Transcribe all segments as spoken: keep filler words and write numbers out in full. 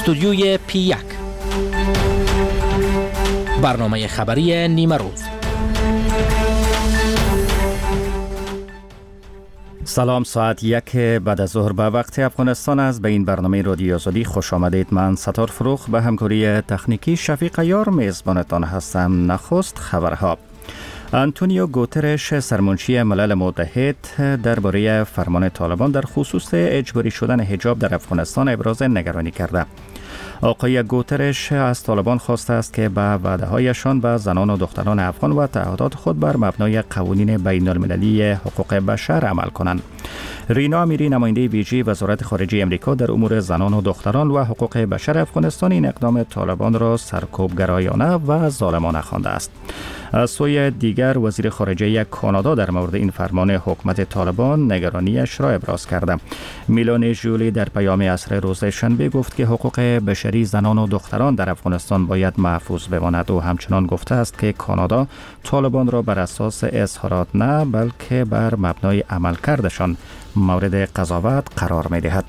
استودیوی پی یک، برنامه خبری نیمه روز. سلام، ساعت یک بعد از ظهر به وقت افغانستان است. به این برنامه رادیو آزادی خوش آمدید. من ستار فروخ به همکاری تکنیکی شفیق عیار میزبانتان هستم. نخست خبرها. آنتونیو گوترش سرمنشی ملل متحد درباره فرمان طالبان در خصوص اجباری شدن حجاب در افغانستان ابراز نگرانی کرده. آقای گوترش از طالبان خواسته است که به وعده‌هایشان به زنان و دختران افغان و تعهدات خود بر مبنای قوانین بین المللی حقوق بشر عمل کنند. رینا امیری، نماینده ویژه وزارت خارجه امریکا در امور زنان و دختران و حقوق بشر افغانستان، این اقدام طالبان را سرکوبگرایانه و ظالمانه خوانده است. از سوی دیگر وزیر خارجه کانادا در مورد این فرمان حکومت طالبان نگرانیش را ابراز کرده. میلانی ژولی در پیام عصر روز شنبه گفت که حقوق بشری زنان و دختران در افغانستان باید محفوظ بماند و همچنان گفته است که کانادا طالبان را بر اساس اظهارات نه بلکه بر مبنای عملکردشان مورد قضاوت قرار می‌دهد.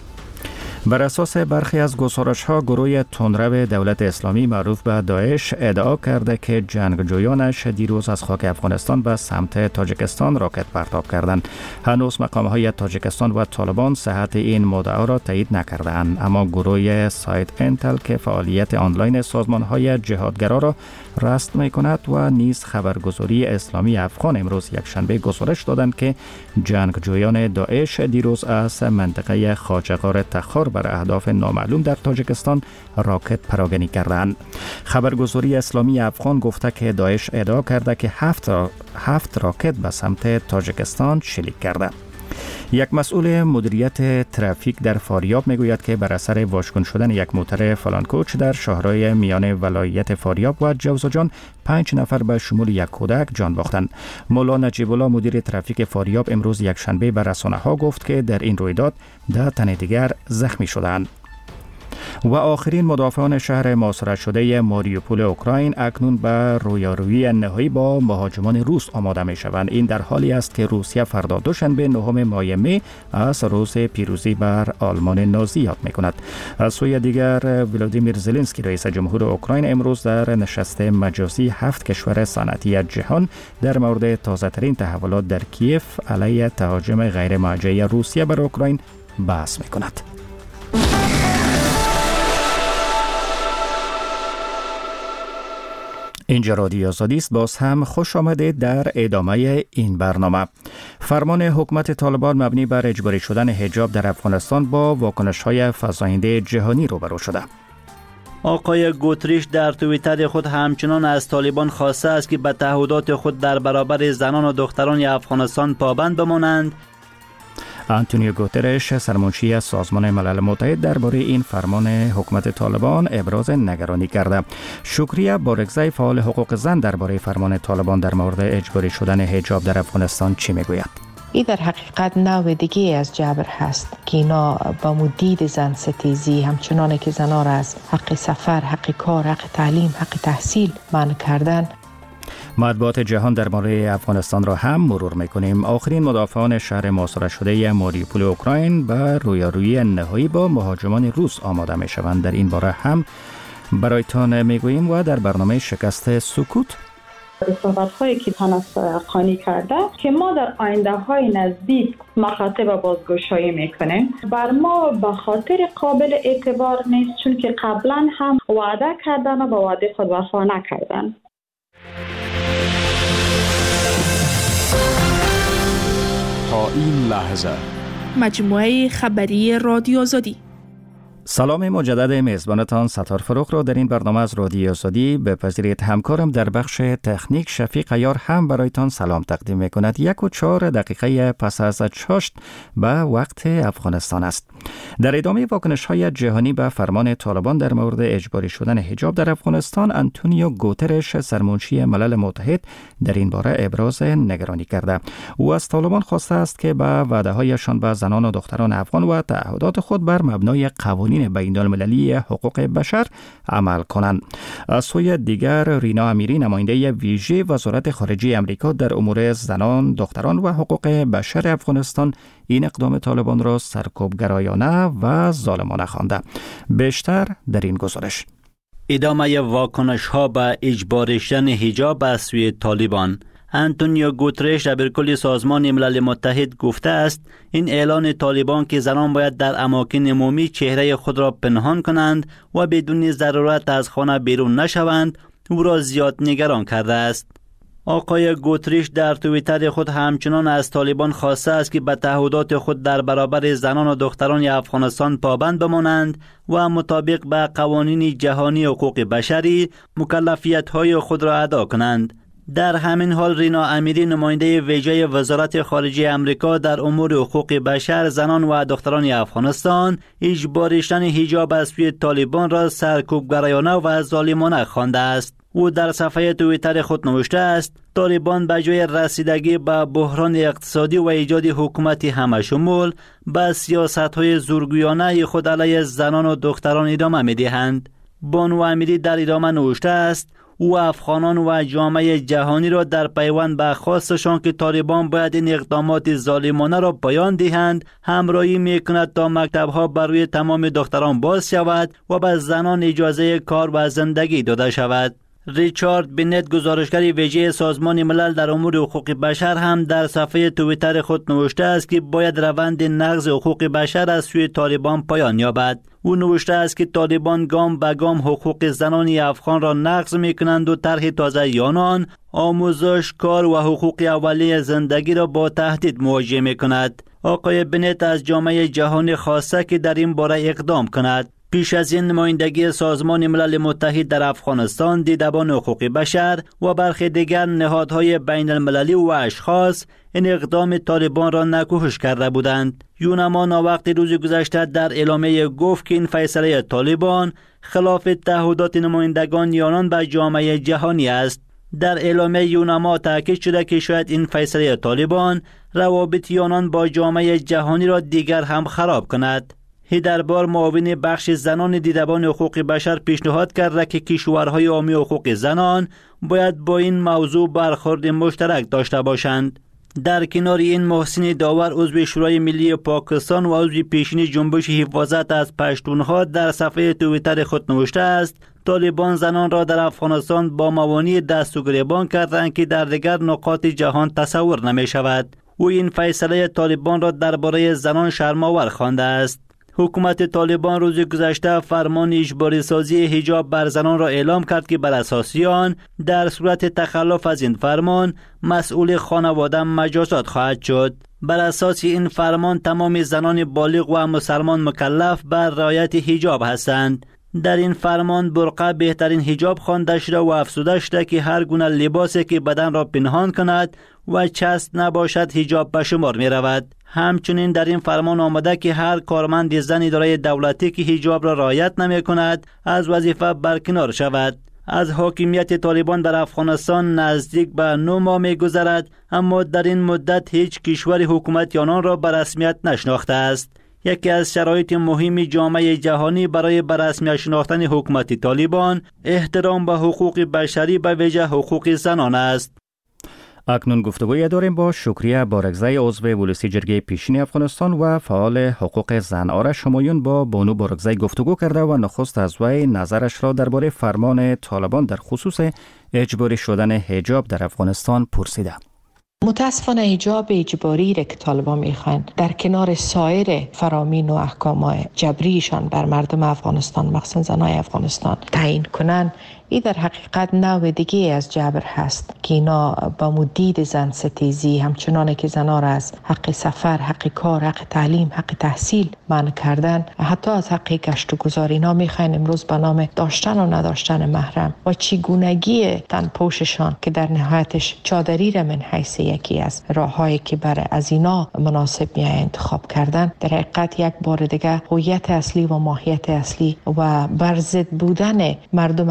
بر اساس برخی از گزارش‌ها، گروه تندرو دولت اسلامی معروف به داعش ادعا کرده که جنگجویانش دیروز از خاک افغانستان به سمت تاجیکستان راکت پرتاب کردند. هنوز مقام‌های تاجیکستان و طالبان صحت این مدعا را تایید نکردند، اما گروه سایت انتل که فعالیت آنلاین سازمان‌های جهادگرا را رصد می‌کند و نیز خبرگزاری اسلامی افغان امروز یکشنبه گزارش دادند که جنگجویان داعش دیروز از منطقه خواجه‌غار تخار بر اهداف نامعلوم در تاجیکستان راکت پراگنی کردند. خبرگزاری اسلامی افغان گفته که داعش ادعا کرده که هفت, را... هفت راکت به سمت تاجیکستان شلیک کرده. یک مسئول مدیریت ترافیک در فاریاب میگوید که بر اثر واژگون شدن یک موتر فلانکوچ در شهرهای میان ولایت فاریاب و جوزجان پنج نفر به شمول یک کودک جان باختند. مولا نجیب الله مدیر ترافیک فاریاب امروز یکشنبه به رسانه‌ها گفت که در این رویداد ده تن دیگر زخمی شدند. و آخرین مدافعان شهر محاصره شده ماریوپول اوکراین اکنون به رویارویی نهایی با مهاجمان روس آماده می شوند. این در حالی است که روسیه فردا دوشنبه نهم ماه می از روز پیروزی بر آلمان نازی یاد می کند. از سوی دیگر ولادیمیر زلنسکی رئیس جمهور اوکراین امروز در نشست مجازی هفت کشور صنعتی جهان در مورد تازه ترین تحولات در کیف علیه تهاجم غیر موجه روسیه بر اوکراین بحث می کند. اینجا رادیو آزادی است. باز هم خوش آمدید در ادامه این برنامه. فرمان حکومت طالبان مبنی بر اجباری شدن حجاب در افغانستان با واکنش‌های فزاینده جهانی روبرو شده. آقای گوتریش در توییتر خود همچنان از طالبان خواسته است که به تعهدات خود در برابر زنان و دختران افغانستان پابند بمانند. آنتونیو گوترش سرمنشی سازمان ملل متحد درباره این فرمان حکومت طالبان ابراز نگرانی کرده. شکریه بارگزی، فعال حقوق زن، درباره فرمان طالبان در مورد اجباری شدن حجاب در افغانستان چی میگوید؟ این در حقیقت نوع دیگه از جبر هست که اینا با مدید زن ستیزی همچنان که زنها را از حق سفر، حق کار، حق تعلیم، حق تحصیل منع کردن. مطبوعات جهان در مورد افغانستان را هم مرور میکنیم. آخرین مدافعان شهر محاصره شده ماریوپول اوکراین به رویارویی نهایی با مهاجمان روس آماده میشوند. در این باره هم برایتان میگوییم و در برنامه شکست سکوت صحبت هایی که تنس قانی کرده که ما در آینده های نزدیک مخاطب بازگشایی میکنیم. بر ما به خاطر قابل اعتبار نیست، چون که قبلا هم وعده کردن و به وعده خود وفا نکردن. تا این لحظه مجموعه خبری رادیو آزادی. سلام مجدد میزبانتان ستار فروخ را در این برنامه از رادیو آزادی بپذیرید. همکارم در بخش تکنیک شفیق عیار هم برایتان سلام تقدیم میکند. یک و چهار دقیقه پس از چاشت به وقت افغانستان است. در ادامه واکنش های جهانی به فرمان طالبان در مورد اجباری شدن حجاب در افغانستان، آنتونیو گوترش سرمنشی ملل متحد در این باره ابراز نگرانی کرده. او از طالبان خواسته است که به وعده هایشان به زنان و دختران افغان و تعهدات خود بر مبنای قوانین قوانین بین المللی حقوق بشر عمل کنند. از سوی دیگر رینا امیری نماینده ویژه وزارت خارجه امریکا در امور زنان، دختران و حقوق بشر افغانستان این اقدام طالبان را سرکوبگرایانه و ظالمانه خوانده. بیشتر در این گزارش. ادامه واکنش ها به اجباری شدن حجاب از سوی طالبان. انتونیو گوترش رئیس سازمان ملل متحد گفته است این اعلان طالبان که زنان باید در اماکن عمومی چهره خود را پنهان کنند و بدون ضرورت از خانه بیرون نشوند او را زیاد نگران کرده است. آقای گوتریش در توییتر خود همچنان از طالبان خواسته است که به تعهدات خود در برابر زنان و دختران افغانستان پابند بمانند و مطابق به قوانین جهانی حقوق بشری مکلفیت‌های خود را ادا کنند. در همین حال رینا امیری نماینده ویژه وزارت خارجه امریکا در امور حقوق بشر، زنان و دختران افغانستان اجباری شدن حجاب از سوی طالبان را سرکوبگرایانه و ظالمانه خوانده است. او در صفحه توییتر خود نوشته است طالبان به جای رسیدگی به بحران اقتصادی و ایجاد حکومت همشمول به سیاست‌های زورگویانه خود علیه زنان و دختران ادامه می‌دهند. بانو امیری در ادامه نوشته است او افغانان و جامعه جهانی را در پیوند به خواستشان که طالبان باید این اقدامات ظالمانه را پایان دهند همراهی میکند تا مکتب‌ها بر روی تمام دختران باز شود و به زنان اجازه کار و زندگی داده شود. ریچارد بنت گزارشگر ویژه سازمان ملل در امور حقوق بشر هم در صفحه توییتر خود نوشته است که باید روند نقض حقوق بشر از سوی طالبان پایان یابد. او نوشته است که طالبان گام به گام حقوق زنان افغان را نقض می‌کنند و طرح تازه آنان آموزش، کار و حقوق اولیه زندگی را با تهدید مواجه می‌کند. آقای بنت از جامعه جهانی خواسته که در این باره اقدام کند. پیش از این نمایندگی سازمان ملل متحد در افغانستان، دیدبان حقوق بشر و برخی دیگر نهادهای بین المللی و اشخاص این اقدام طالبان را نکوهش کرده بودند. یونما ناوقت روز گذشته در اعلامیه گفت که این فیصله طالبان خلاف تعهدات نمایندگان آنان به جامعه جهانی است. در اعلامیه یونما تاکید شده که شاید این فیصله طالبان روابط آنان با جامعه جهانی را دیگر هم خراب کند. هیدربار معاون بخش زنان دیدبان حقوق بشر پیشنهاد کرده که کشورهای حامی حقوق زنان باید با این موضوع برخورد مشترک داشته باشند. در کنار این محسن داور عضو شورای ملی پاکستان و عضو پیشین جنبش حفاظت از پشتونها در صفحه توییتر خود نوشته است طالبان زنان را در افغانستان با موانع دست و گریبان کردند که در دیگر نقاط جهان تصور نمی شود. او این فیصله طالبان را درباره زنان شرم‌آور خوانده است. حکومت طالبان روز گذشته فرمان اجباری سازی حجاب بر زنان را اعلام کرد که بر اساس آن در صورت تخلف از این فرمان مسئول خانواده مجازات خواهد شد. بر اساس این فرمان تمام زنان بالغ و مسلمان مکلف بر رعایت حجاب هستند. در این فرمان برقع بهترین حجاب خوانده شده و افزوده شده که هر گونه لباسی که بدن را پنهان کند و چسب نباشد حجاب به شمار می رود. همچنین در این فرمان آمده که هر کارمند زن اداره دولتی که حجاب را رعایت نمی کند از وظیفه برکنار شود. از حاکمیت طالبان در افغانستان نزدیک به نه ماه می گذرد، اما در این مدت هیچ کشور حکومت آنان را به رسمیت نشناخته است. یکی از شرایط مهم جامعه جهانی برای به رسمیت شناختن حکومت طالبان احترام به حقوق بشری به ویژه حقوق زنان است. اکنون گفتگوی داریم با شکریه بارگزی عضو ولسی جرگه پیشین افغانستان و فعال حقوق زن. آرش همایون با بانو بارگزی گفتگو کرده و نخست از وی نظرش را درباره فرمان طالبان در خصوص اجباری شدن حجاب در افغانستان پرسیده. متاسفانه حجاب اجباری را که طالبان میخوان در کنار سایر فرامین و احکام جبریشان بر مردم افغانستان مخصوصا زنای افغانستان تعیین کنن، این در حقیقت نوع دیگه از جبر هست که اینا با مدید زن ستیزی همچنان که زنها را از حق سفر، حق کار، حق تعلیم، حق تحصیل منع کردن، حتی از حق گشت و گذار اینا میخواین امروز به نام داشتن و نداشتن محرم و چگونگی تن پوششان که در نهایتش چادری را من حیث یکی از راههایی که برای از اینا مناسب میای انتخاب کردن، در حقیقت یک بار دیگه هویت اصلی و ماهیت اصلی و برضد بودن مردم افغانستان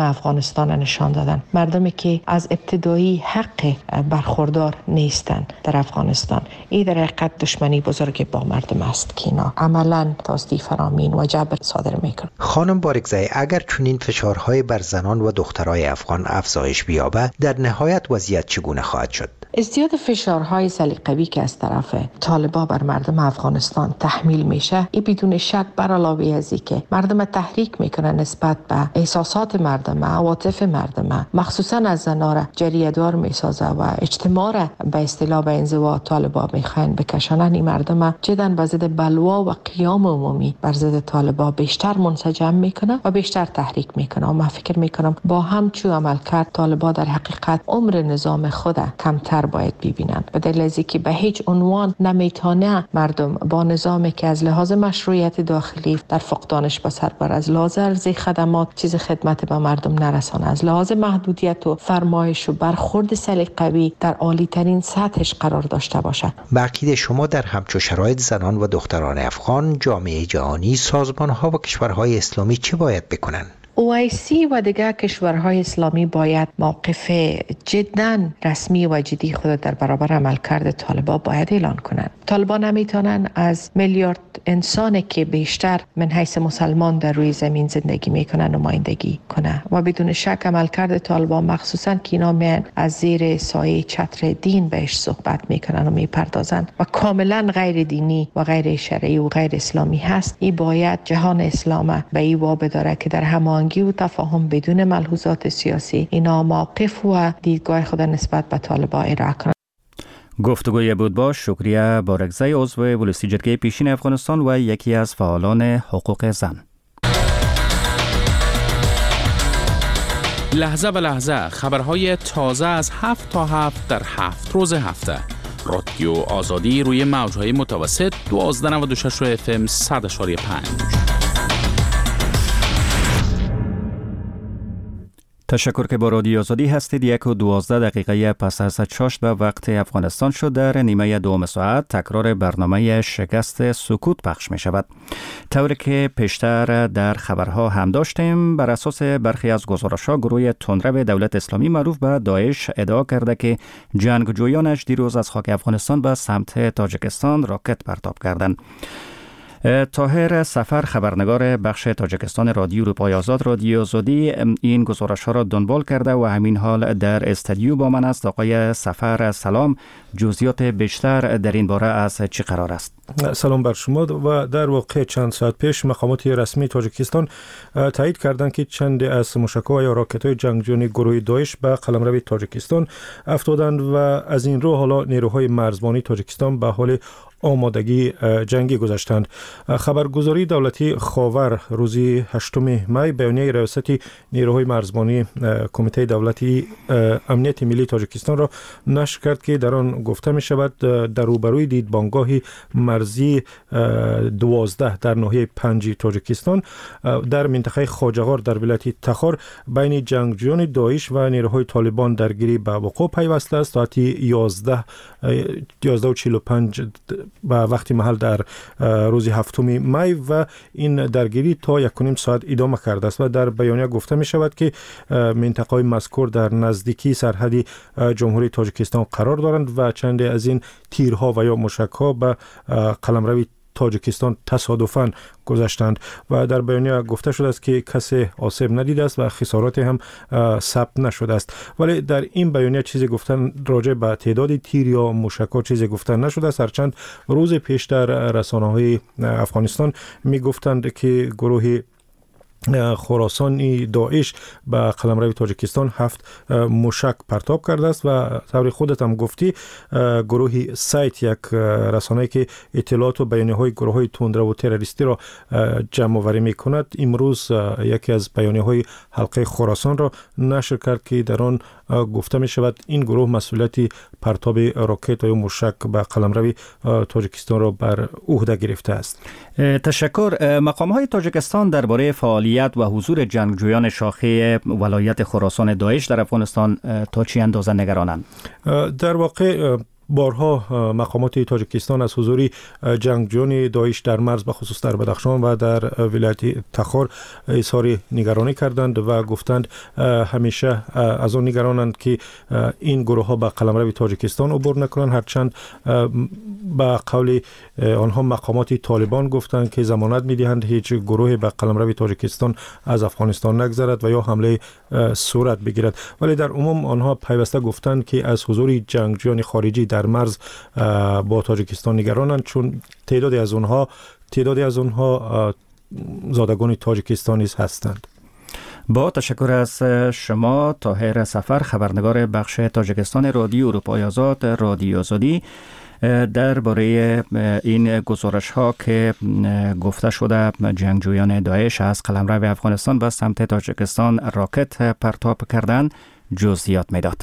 افغانستان نشان دادن. مردمی که از ابتدایی حق برخوردار نیستند در افغانستان. این در حقیقت دشمنی بزرگ با مردم است که اینا عملاً دزدی فرامین و جبر صادر میکنه. خانم بارگزایی، اگر چنین فشارهای بر زنان و دخترای افغان افزایش بیابد، در نهایت وضعیت چگونه خواهد شد؟ ازدیاد فشارهای سلیقه‌ای که از طرف طالبان بر مردم افغانستان تحمیل میشه، این بدون شک بر علاوه از اینکه مردم تحریک میکنه نسبت به احساسات مردم، عواطف مردم، مخصوصا از زنان را جریه‌دار میسازه و اجتماع را به اصطلاح به انزوا طالبان میخواین بکشانن. این مردم جداً به ضد بلوا و قیام عمومی بر ضد طالبان بیشتر منسجم میکنه و بیشتر تحریک میکنه. و من فکر میکنم با همچون عمل کرد طالبان در حقیقت عمر نظام خود کمتر باید ببینن، به دلیل از اینکه به هیچ عنوان نمیتونه مردم با نظامی که از لحاظ مشروعیت داخلی در فقدانش به سر بر، از لحاظ ارزی خدمات چیز خدمت به مردم نرسانه، از لحاظ محدودیت و فرمایش و برخورد سلیقه‌ای در عالی ترین سطحش قرار داشته باشه. به عقیده شما در همچون شرایط زنان و دختران افغان، جامعه جهانی، سازمان‌ها و کشورهای اسلامی چه باید بکنن؟ او آی سی و دیگر کشورهای اسلامی باید موقف جداً رسمی و جدی خود در برابر عملکرد طالبان باید اعلان کنند. طالبان نمیتونن از میلیارد انسانی که بیشتر من حیث مسلمان در روی زمین زندگی میکنن نمایندگی کنه و بدون شک عملکرد طالبان مخصوصاً که اینا میان از زیر سایه چتر دین بهش صحبت میکنن و میپردازن و کاملا غیر دینی و غیر شرعی و غیر اسلامی هست. این باید جهان اسلام به این وابه داره که در همان و تفاهم بدون ملحوظات سیاسی اینا موقف و دیدگاه خود نسبت به طالبان ارائه کنند. گفتگوی بود با شکریه بارگزایی، عضو ولسی جرگه پیشین افغانستان و یکی از فعالان حقوق زن. لحظه به لحظه خبرهای تازه از هفت تا هفت در هفت روز هفته. رادیو آزادی روی موجهای متوسط دوازده نود و شش اف ام صد و پنج. تشکر که با رادیو آزادی هستید. یک و دوازده دقیقه پس از چاشت به وقت افغانستان شد. در نیمه دوم ساعت تکرار برنامه شکست سکوت پخش می شود. طوری که پیشتر در خبرها هم داشتیم، بر اساس برخی از گزارش‌ها گروه تندرو دولت اسلامی معروف به داعش ادعا کرده که جنگجویانش دیروز از خاک افغانستان به سمت تاجیکستان راکت پرتاب کردند. طاهر سفر، خبرنگار بخش تاجیکستان رادیو اروپای آزاد رادیو آزادی، این گزارش‌ها را دنبال کرده و همین حال در استودیو با من است. آقای سفر سلام، جزئیات بیشتر در این باره از چی قرار است؟ سلام بر شما. و در واقع چند ساعت پیش مقامات رسمی تاجیکستان تایید کردند که چند از موشک‌ها یا راکت‌های جنگجویان گروه داعش به قلمرو تاجیکستان افتادند و از این رو حالا نیروهای مرزبانی تاجیکستان به حال آمادگی جنگی گذاشتند. خبرگزاری دولتی خاور روز هشتم می بیانیه ریاست نیروهای مرزبانی کمیته دولتی امنیت ملی تاجیکستان را نشر کرد که در آن گفته می شود در روبروی دیدبانگاه مرزی دوازده در ناحیه پنج تاجیکستان در منطقه خواجه‌غار در ولایت تخار بین جنگجویان داعش و نیروهای طالبان درگیری به وقوع پیوسته است. ساعت یازده و چهل و پنج به وقت محل در روز هفتم می و این درگیری تا یک و نیم ساعت ادامه کرده است و در بیانیه گفته می شود که منطقه مذکور در نزدیکی سرحد جمهوری تاجیکستان قرار دارند و چند از این تیرها و یا موشک‌ها به قلمرو تاجیکستان تصادفاً گذاشتند و در بیانیه گفته شده است که کسی آسیب ندیده است و خسارات هم ثبت نشده است. ولی در این بیانیه چیزی گفتن راجع به تعداد تیر یا موشک‌ها چیزی گفتن نشده است. هرچند روز پیشتر رسانه‌های افغانستان می گفتند که گروه خراسانی داعش به قلمرو تاجیکستان هفت موشک پرتاب کرده است و طور خودت هم گفتی گروه سایت یک رسانه‌ای که اطلاعات و بیانیه‌های گروه‌های تندرو و تروریستی را جمع آوری می‌کند امروز یکی از بیانیه‌های حلقه خراسان را نشر کرد که در آن گفته می شود این گروه مسئولیت پرتاب راکت و موشک به قلمرو تاجیکستان را بر عهده گرفته است. تشکر. مقام‌های تاجیکستان درباره فعالیت و حضور جنگجویان شاخه ولایت خراسان داعش در افغانستان تا چه اندازه نگرانند؟ در واقع بارها مقامات تاجیکستان از حضور جنگجویان داعش در مرز به خصوص در بدخشان و در ولایت تخار اظهار نگرانی کردند و گفتند همیشه از آن نگرانند که این گروه ها به قلمرو تاجیکستان عبور نکنند، هرچند به قول آنها مقامات طالبان گفتند که ضمانت میدهند هیچ گروه به قلمرو تاجیکستان از افغانستان نگذرد و یا حمله صورت بگیرد. ولی در عموم آنها پیوسته گفتند که از حضور جنگجویان خارجی در مرز با تاجیکستان نگرانند، چون تعدادی از آنها تعدادی از آنها زادگان تاجیکستانی هستند. با تشکر از شما طاهر سفر، خبرنگار بخش تاجیکستان رادیو اروپای آزاد رادیو آزادی، درباره این گزارش ها که گفته شده جنگجویان داعش از قلمرو افغانستان به سمت تاجیکستان راکت پرتاب کردند جزئیات میداد.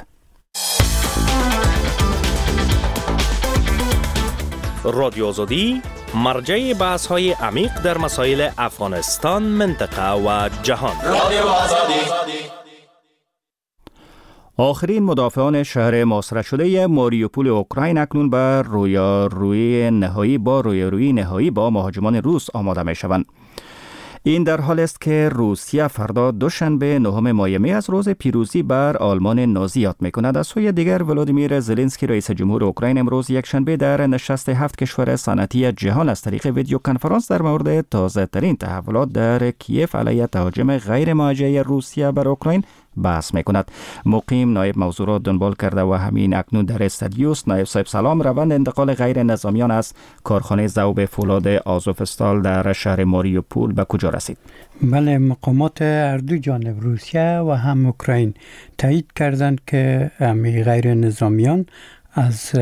رادیو آزادی مرجع بحث های عمیق در مسائل افغانستان، منطقه و جهان. رادیو آزادی. آخرین مدافعان شهر محاصره شده ماریوپول اوکراین اکنون به رویارویی نهایی با رویارویی نهایی با مهاجمان روس آماده می شوند. این در حال است که روسیه فردا دوشنبه نهم مایه می از روز پیروزی بر آلمان نازی یاد می کند. از سوی دیگر ولادیمیر زلنسکی رئیس جمهور اوکراین امروز یک شنبه در نشست هفت کشور صنعتی جهان از طریق ویدیو کنفرانس در مورد تازه ترین تحولات در کیف علیه تهاجم غیر موجه روسیه بر اوکراین بحث می کند. مقیم نایب موضوع را دنبال کرده و همین اکنون در استادیوس. نایب صاحب سلام، روند انتقال غیر نظامیان از کارخانه ذوب فولاد آزوفستال در شهر ماریوپول به کجا رسید؟ بله، مقامات هر دو جانب روسیه و هم اوکراین تایید کردند که غیر نظامیان از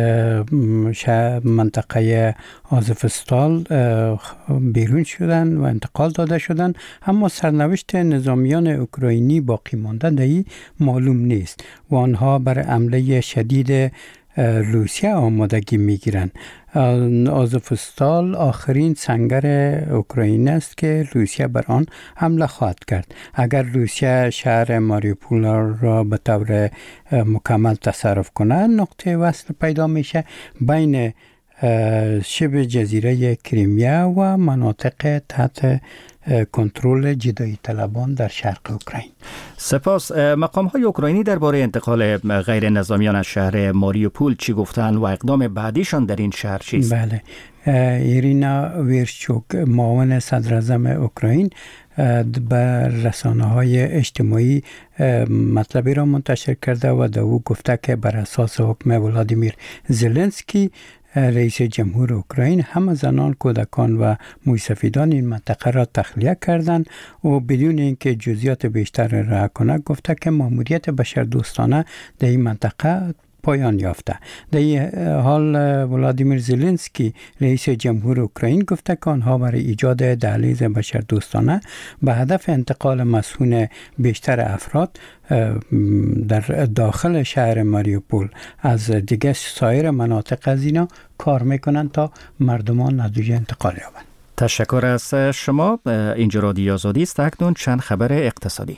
منطقه آزوفستال بیرون شدن و انتقال داده شدن، اما سرنوشت نظامیان اوکراینی باقی مانده دهی معلوم نیست و آنها بر حمله شدید روسیه آمادگی میگیرند. آزوفستال آخرین سنگر اوکراین است که روسیه بر آن حمله خواهد کرد. اگر روسیه شهر ماریوپول را به طور مکمل تصرف کند، نقطه وصل پیدا میشه بین شبه جزیره کریمیا و مناطق تحت کنترل جدایی طلبان در شرق اوکراین. سپاس. مقام های اوکراینی درباره انتقال غیر نظامیان از شهر ماریوپول چی گفتن و اقدام بعدیشان در این شهر چیست؟ بله، ایرینا ویرچوک معاون صدر اعظم اوکراین بر رسانه‌های اجتماعی مطلبی را منتشر کرده و در او گفته که بر اساس حکم ولادیمیر زلنسکی رئیس جمهور اوکراین همه زنان، کودکان و موسفیدان این منطقه را تخلیه کردند و بدون اینکه جزئیات بیشتر را کنه گفته که ماموریت بشردوستانه در این منطقه پایان یافته. در این حال ولادیمیر زلنسکی رئیس جمهور اوکراین گفته که آنها برای ایجاد دهلیز بشردوستانه به هدف انتقال مسئول بیشتر افراد در داخل شهر ماریوپول از دیگه سایر مناطق از اینا کار میکنن تا مردمان ندوی انتقال یابند. تشکر از شما. اینجا رادیو آزادی است. اکنون چند خبر اقتصادی.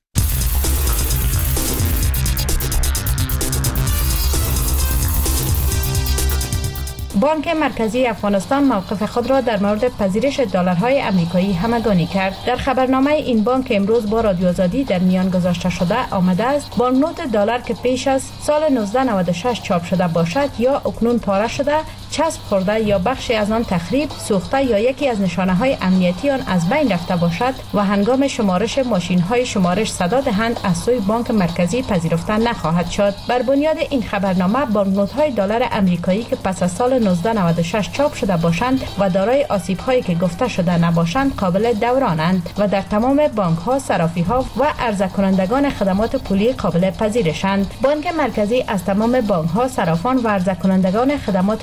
بانک مرکزی افغانستان موقف خود را در مورد پذیرش دلارهای آمریکایی همگانی کرد. در خبرنامه این بانک امروز با رادیو آزادی در میان گذاشته شده آمده است بانکنوت دلار که پیش از سال نوزده نود و شش چاپ شده باشد یا اکنون پاره شده، چسب خورده یا بخشی از آن تخریب، سوخته یا یکی از نشانه های امنیتی آن از بین رفته باشد و هنگام شمارش ماشین های شمارش صدا دهند از سوی بانک مرکزی پذیرفته نخواهد شد. بر بنیاد این خبرنامه بانکنوت های دلار آمریکایی که پس از سال نوزده نود و شش چاپ شده باشند و دارای آسیب هایی که گفته شده نباشند قابل دورانند و در تمام بانک ها، صرافی ها و عرضه کنندگان خدمات پولی قابل پذیرشند. بانک مرکزی از تمام بانک ها، صرافان و عرضه کنندگان خدمات پولی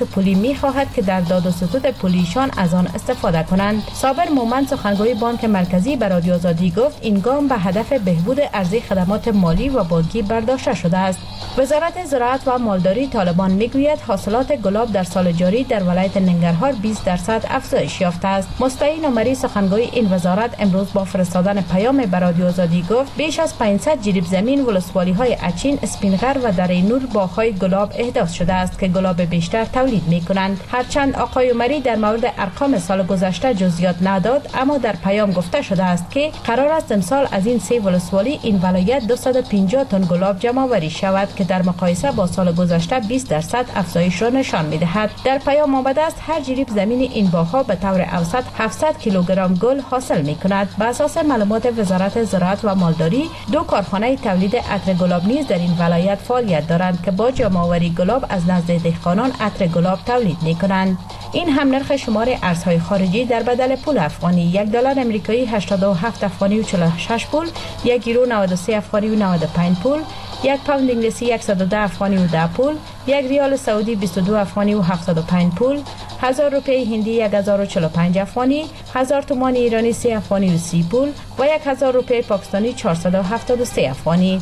می‌خواهد که در داد و ستد پولیشان از آن استفاده کنند. صابر مومند سخنگوی بانک مرکزی به رادیو آزادی گفت این گام به هدف بهبود عرضه خدمات مالی و بانکی برداشته شده است. وزارت زراعت و مالداری طالبان میگوید حاصلات گلاب در سال جاری در ولایت ننگرهار بیست درصد افزایش یافته است. مستعین عمری سخنگوی این وزارت امروز با فرستادن پیام به رادیو آزادی گفت بیش از پانصد جریب زمین ولسوالی‌های اچین، اسپینغر و دره نور باغ‌های گلاب احداث شده است که گلاب بیشتر تولید می‌کنند. هرچند آقای عمری در مورد ارقام سال گذشته جزئیات نداد، اما در پیام گفته شده است که قرار است امسال از این سه ولسوالی این ولایت دویست و پنجاه تن گلاب جمع آوری شود که در مقایسه با سال گذشته بیست درصد افزایش را نشان می‌دهد. در پیام آمده است هر جریب زمین این باغ‌ها به طور اوسط هفتصد کیلوگرم گل حاصل می‌کند. بر اساس معلومات وزارت زراعت و مالداری، دو کارخانه تولید عطر گلاب نیز در این ولایت فعالیت دارند که با جمع آوری گلاب از نزد دهقانان عطر گلاب تولید می‌کنند. این هم نرخ شمار ارزهای خارجی در بدل پول افغانی: یک دلار امریکایی هشتاد و هفت افغانی و چهل و شش پول، یک یورو نود و سه افغانی و نود و پنج پول، یک پوند انگلیسی صد و ده افغانی و ده پول، یک ریال سعودی بیست و دو افغانی و هفتاد و پنج پول، هزار روپیه هندی یک هزار و چهل و پنج افغانی، هزار تومان ایرانی سه افغانی و سی پول و یک هزار روپیه پاکستانی چهارصد و هفتاد و سه افغانی.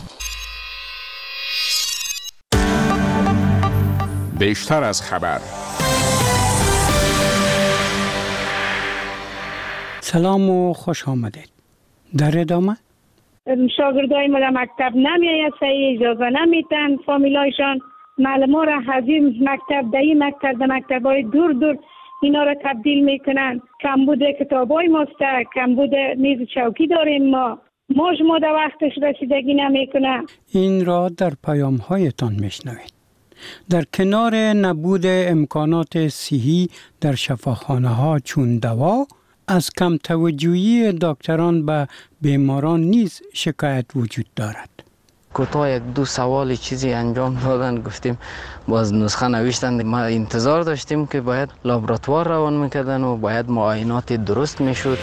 بیشتر از خبر. سلام و خوش آمدید. در ادامه شاگردای ما در مکتب نمیاید، صحیح اجازه نمیتن فامیلایشان معلم را از این مکتب در این مکتب در مکتبای دور دور اینا را تبدیل میکنن. کمبود کتابای ماسته، کمبود میز چوکی داریم ما ما شما در وقتش رسیدگی نمیکنن. این را در پیام هایتان میشنوید. در کنار نبود امکانات صحی در شفاخانه ها چون دوا، از کم توجهی دکتران به بیماران نیز شکایت وجود دارد. کوتاه یک دو سوال چیزی انجام دادن، گفتیم باز نسخه نوشتند. ما انتظار داشتیم که باید لابراتوار روان میکردن و باید معاینات درست میشد.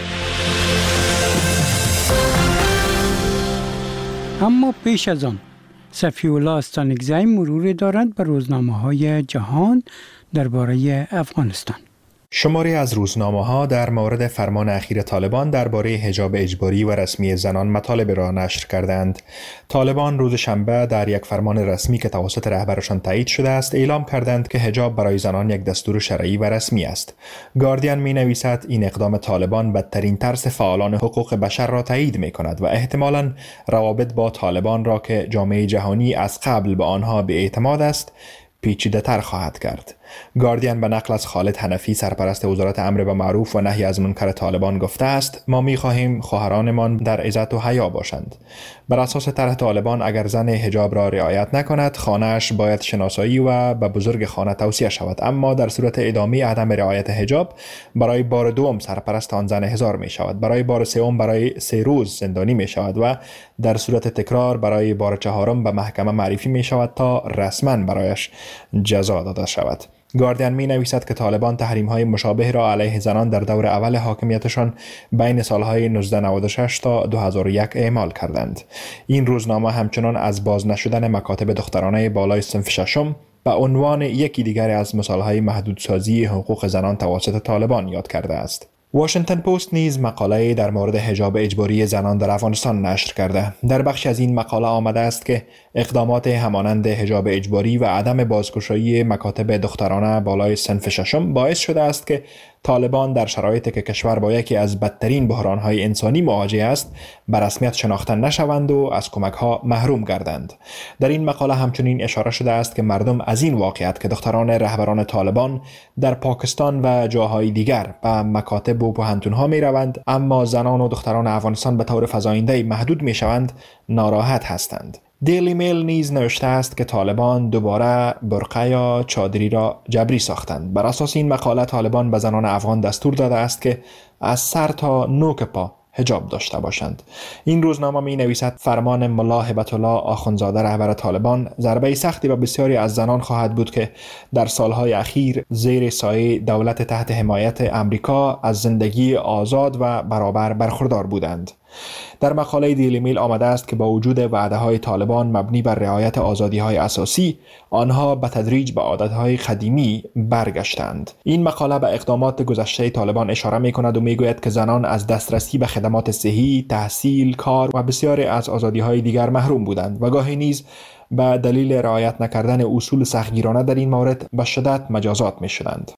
اما پیش از آن صفی الله استانکزی مروری دارد به روزنامه های جهان درباره افغانستان. شماری از روزنامه‌ها در مورد فرمان اخیر طالبان درباره حجاب اجباری و رسمی زنان مطالب را نشر کردند. طالبان روز شنبه در یک فرمان رسمی که توسط رهبرشان تایید شده است اعلام کردند که حجاب برای زنان یک دستور شرعی و رسمی است. گاردین می‌نویسد این اقدام طالبان بدترین ترس فعالان حقوق بشر را تایید می‌کند و احتمالاً روابط با طالبان را که جامعه جهانی از قبل به آنها بی‌اعتماد است پیچیده تر خواهد کرد. گاردین به نقل از خالد حنفی سرپرست وزارت امر به معروف و نهی از منکر طالبان گفته است ما می‌خواهیم خواهرانمان در عزت و حیا باشند. بر اساس طرح طالبان اگر زن حجاب را رعایت نکند خانه‌اش باید شناسایی و به بزرگ خانه توصیه شود، اما در صورت ادامه عدم رعایت حجاب برای بار دوم سرپرست آن زن احضار می شود، برای بار سوم برای سه روز زندانی می شود و در صورت تکرار برای بار چهارم به محکمه معرفی می شود تا رسما برایش جزا داده شود. گاردین می نویسد که طالبان تحریم های مشابه را علیه زنان در دور اول حاکمیتشان بین سالهای نوزده نود و شش تا دو هزار و یک اعمال کردند. این روزنامه همچنان از باز نشدن مکاتب دخترانه بالای صنف ششم به عنوان یکی دیگر از مثالهای محدودسازی حقوق زنان توسط طالبان یاد کرده است. واشنگتن پست نیز مقاله در مورد حجاب اجباری زنان در افغانستان نشر کرده. در بخش از این مقاله آمده است که اقدامات همانند حجاب اجباری و عدم بازگشایی مکاتب دخترانه بالای صنف ششم باعث شده است که طالبان در شرایطی که کشور با یکی از بدترین بحران‌های انسانی مواجه است به رسمیت شناخته نشوند و از کمک‌ها محروم گردند. در این مقاله همچنین اشاره شده است که مردم از این واقعیت که دختران رهبران طالبان در پاکستان و جاهای دیگر به مکاتب و پوهنتون‌ها می‌روند اما زنان و دختران افغانستان به طور فزاینده محدود می‌شوند ناراحت هستند. دیلی میل نیز نوشته است که طالبان دوباره برقه یا چادری را جبری ساختند. بر اساس این مقاله طالبان به زنان افغان دستور داده است که از سر تا نوک پا حجاب داشته باشند. این روزنامه می نویسد فرمان ملا هبت الله آخوندزاده رهبر طالبان ضربه سختی به بسیاری از زنان خواهد بود که در سالهای اخیر زیر سایه دولت تحت حمایت امریکا از زندگی آزاد و برابر برخوردار بودند. در مقاله دیلی میل آمده است که با وجود وعده‌های طالبان مبنی بر رعایت آزادی‌های اساسی، آنها به تدریج به عادت‌های قدیمی برگشتند. این مقاله به اقدامات گذشته طالبان اشاره می‌کند و می‌گوید که زنان از دسترسی به خدمات صحی، تحصیل، کار و بسیاری از آزادی‌های دیگر محروم بودند و گاهی نیز به دلیل رعایت نکردن اصول سختگیرانه در این مورد به شدت مجازات می‌شدند.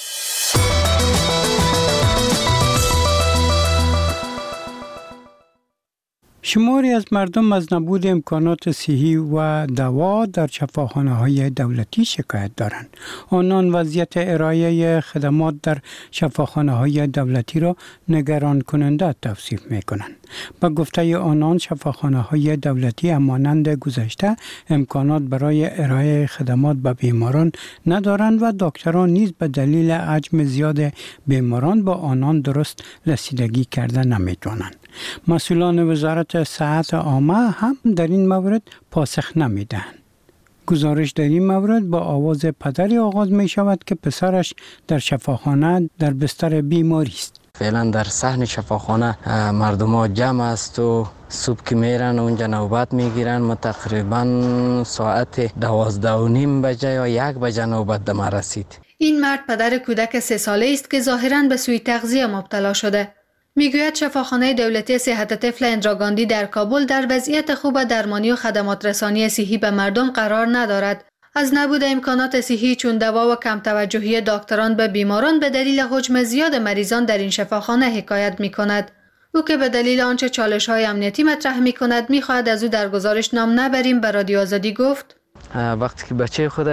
شماری از مردم از نبود امکانات صحی و دوا در شفاخانه‌های دولتی شکایت دارند. آنان وضعیت ارائه خدمات در شفاخانه‌های دولتی را نگران کننده توصیف می‌کنند. با گفته آنان شفاخانه‌های دولتی همانند گذشته امکانات برای ارائه خدمات به بیماران ندارند و دکتران نیز به دلیل حجم زیاد بیماران با آنان درست رسیدگی کرده نمی‌توانند. مسئولان وزارت صحت عامه هم در این مورد پاسخ نمی‌دهند. گزارش در این مورد با آواز پدری آغاز می شود که پسرش در شفاخانه در بستر بیماری است. فعلا در صحن شفاخانه مردم ها جمع است و صبح که میرن اونجا نوبت میگیرن. ما تقریبا ساعت دوازده و نیم بجه یا یک بجه نوبت دم رسید. این مرد پدر کودک سه ساله است که ظاهراً به سوء تغذیه مبتلا شده. میگوید شفاخانه دولتی صحت طفل اندراگاندی در کابل در وضعیت خوب درمانی و خدمات رسانی صحی به مردم قرار ندارد. از نبود امکانات صحی چون دوا و کم توجهی دکتران به بیماران به دلیل حجم زیاد مریضان در این شفاخانه حکایت می کند. او که به دلیل آنچه چالش های امنیتی مطرح می کند می خواهد از او در گزارش نام نبریم به رادیو آزادی گفت. وقتی که بچه خود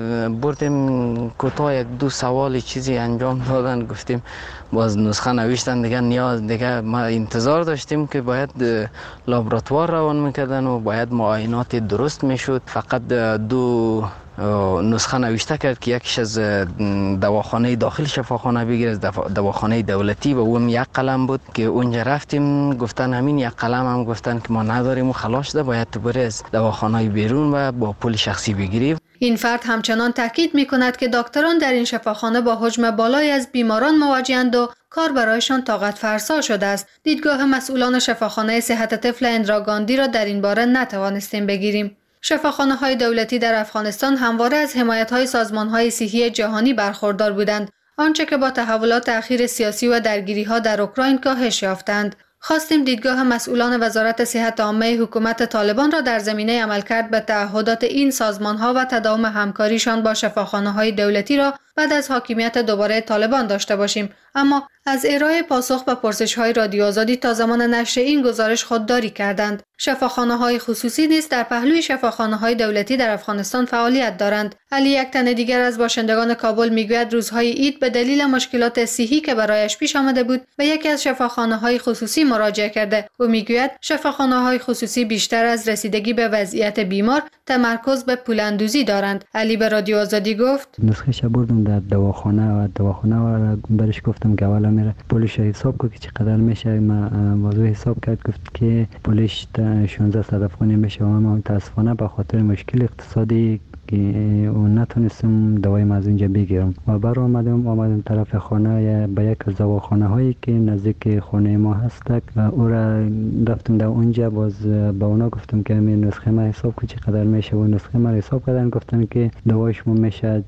بردیم کوتاه یک دو سوال چیزی انجام دادن، گفتیم باز نسخه نوشتن دیگه نیاز دیگه ما انتظار داشتیم که باید لابراتوار روان میکردن و باید معاینات درست میشد. فقط دو نسخه نوشته کرد که یکیش از دواخانه داخل شفاخانه بگیر از دواخانه دولتی و اون یک قلم بود که اونجا رفتیم گفتن همین یک قلم هم گفتن که ما نداریم و خلاص شده باید تو بری از دواخانه بیرون و با پول شخصی بگیری. این فرد همچنان تاکید می کند که دکتران در این شفاخانه با حجم بالای از بیماران مواجهند و کار برایشان طاقت فرسا شده است. دیدگاه مسئولان شفاخانه صحت طفل اندراگاندی را در این باره نتوانستیم بگیریم. شفاخانه های دولتی در افغانستان همواره از حمایت های سازمان های صحی جهانی برخوردار بودند، آنچه که با تحولات اخیر سیاسی و درگیری ها در اوکراین کاهش یافتند. خواستیم دیدگاه مسئولان وزارت صحت عامه حکومت طالبان را در زمینه عملکرد به تعهدات این سازمان ها و تداوم همکاریشان با شفاخانه های دولتی را بعد از حاکمیت دوباره طالبان داشته باشیم، اما از ارائه پاسخ به پرسش های رادیو آزادی تا زمان نشر این گزارش خودداری کردند. شفاخانه های خصوصی نیز در پهلوی شفاخانه های دولتی در افغانستان فعالیت دارند. علی، یک تن دیگر از باشندگان کابل، میگوید روزهای عید به دلیل مشکلات صحی که برایش پیش آمده بود به یکی از شفاخانه های خصوصی مراجعه کرده. او میگوید شفاخانه های خصوصی بیشتر از رسیدگی به وضعیت بیمار تمرکز به پولاندوزی دارند. علی به رادیو آزادی گفت نسخه بردم در دواخانه و دواخانه و برش گفتم که اولا میره پولش حساب کنه که چقدر میشه. ما موضوع حساب کرد گفت که پولش شانزده صد افغانی میشه و ما متاسفانه به خاطر مشکل اقتصادی که نتونستم دوای از اینجا بگیرم و بر آمدم آمدم طرف خانه به یک از دواخانه هایی که نزدیک خانه ما هست و او را رفتم در اونجا. باز با اونا گفتم که همین نسخه ما حساب کنی چقدر میشه و نسخه ما حساب کردن گفتن که دوای شما میشه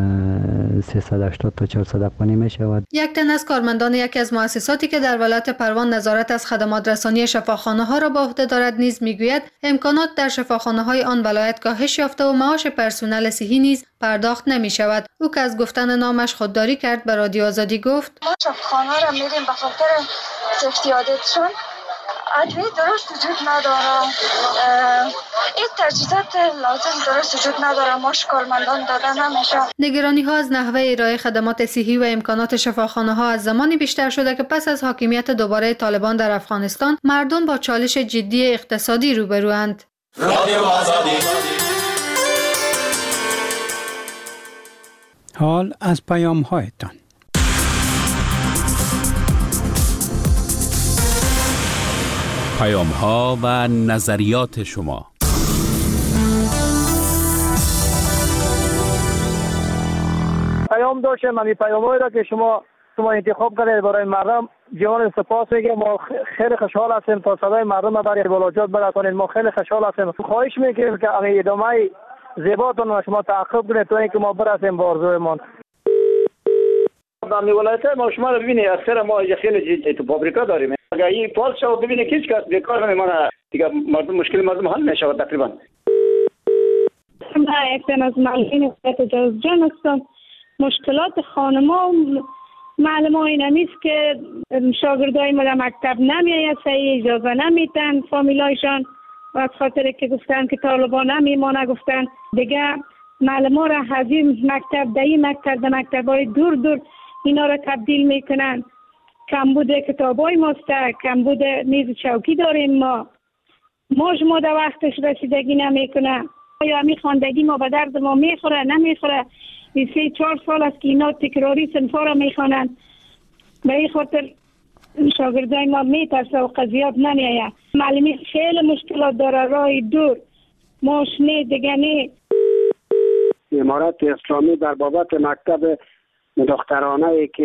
سیصد و هشتاد تا چهارصد افغانی میشه. و یک تن از کارمندان یکی از مؤسساتی که در ولایت پروان نظارت از خدمات رسانی شفاخانه ها را به عهده دارد نیز میگوید امکانات در شفاخانه های آن ولایت کاهش یافته و معاش پرسنل صحی نیز پرداخت نمی شود. او که از گفتن نامش خودداری کرد به رادیو آزادی گفت ما شفاخانه را میریم به خاطر سفتی عادتشون ادویه درست وجود نداره، این تجهیزات لازم درست وجود نداره، ماش کارمندان داده نمیشه. نگرانی ها از نحوه ارائه خدمات صحی و امکانات شفاخانه ها از زمانی بیشتر شده که پس از حاکمیت دوباره طالبان در افغانستان مردم با چالش جدی اقتصادی روبروند. رادیو آزادی. حال از پیام هایتان. پیام ها و نظریات شما. پیام داشتم، من پیام هایی را که شما شما انتخاب کردید برای مردم. جوان سپاس میگم. ما خیلی خوشحال هستیم تا صدای مردم برای بلوچات برسانید. ما خیلی خوشحال هستیم. خواهش میکنیم که ادامه زیباتون شما تعقیب کنید تا اینکه ما برسیم به آرزویمان. در ولایت ما شما رو ببینید اکثر ما خیلی تو فابریکا داریم. اگر این فال شو ببینید هیچ کس بیکار نمیمونه دیگه. مردم مشکل مردم حل نشه تقریبا. من یک از معلمین اجازه جان هستم. مشکلات خانما معلم ها این همیست که شاگردای ما در مکتب نمیاید، صحیح اجازه نمیتن فامیلایشان و از خاطر که گفتن که طالبان نمیمانه گفتن دیگه معلم ها را از این مکتب در این مکتب در مکتب های دور دور اینا را تبدیل میکنن. کمبود کتاب های ماسته، کمبود میز چوکی داریم ما. ما شما در وقتش رسیدگی نمیکنه. یا همی خواندگی ما به درد ما میخوره نمیخوره. این سه چهار سال است که اینا تکراری صنفا را میخوانند. به این خاطر شاگردای ما میترسه و قضیات نمیایه. معلمی خیلی مشکلات داره، راه دور ماشنه دیگه نه. امارت اسلامی در بابت مکتب دخترانه که